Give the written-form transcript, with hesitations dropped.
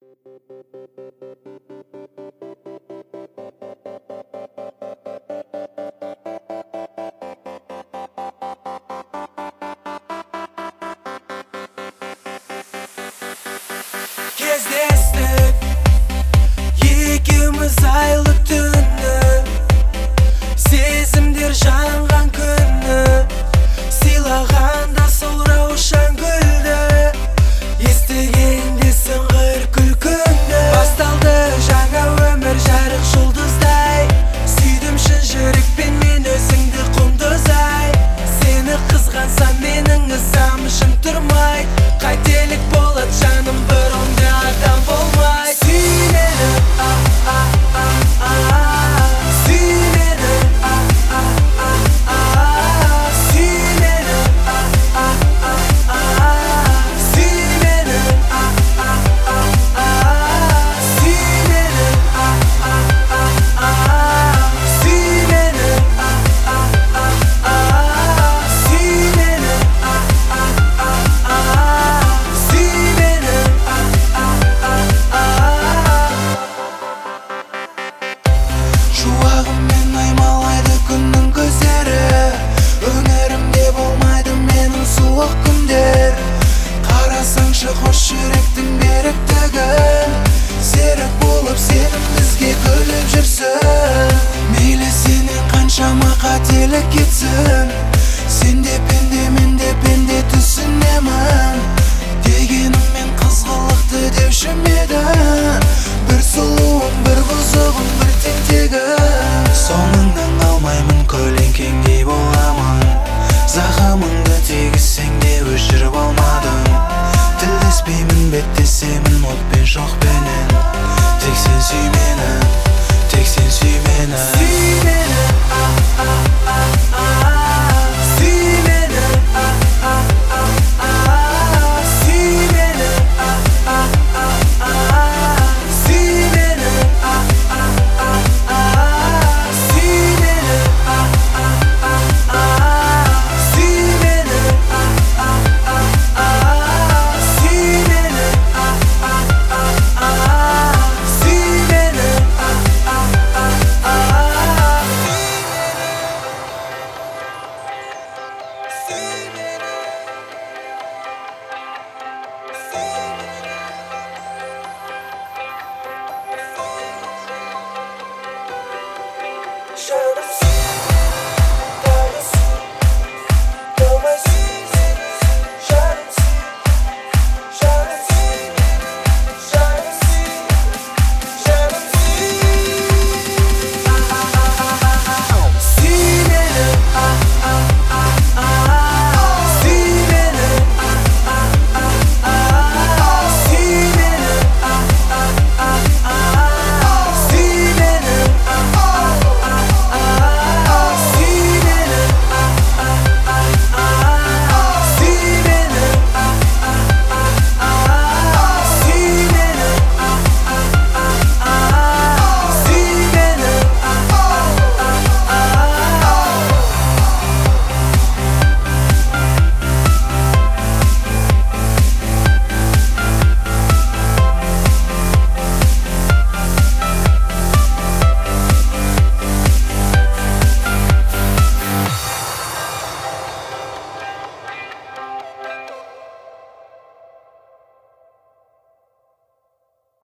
Кездестік екеуміз айлы түні, сезімдер жанған күні, сыйлағанда сол раушан гүлді, естігенде сыңғыр күлкіңді. Басталды жаңа өмір жарық жұлдыздай, сүйдім шын жүрекпен мен өзіңді құндызай. Сені қызғансам менің ызам жым тұрмай, қателік болады жаным бір онда адам болмай. Сүй мені, сүй мені, сүй мені, сүй мені, сүй мені, сүй мені, шуағыммен аймалайды күннің көздері, өңірімде болмайды менің суық күндер. Қарасаңшы қос жүректің беріктігін, серік болып сенің бізге күліп жүрсін. Мейлі сенен қаншама қателік кетсін, сен де пенде мен де пенде түсінемін. Дегеніммен қызғылықты деуші едің, бір сұлуым бір бұзығым бір тентегім. Соңыңнан қалмаймын, көлеңкеңдей боламын, зақымыңды тигізсең де өшіріп алмадың. Тілдеспеймін беттесемін отпен шоқпенен, тек сен сүйме.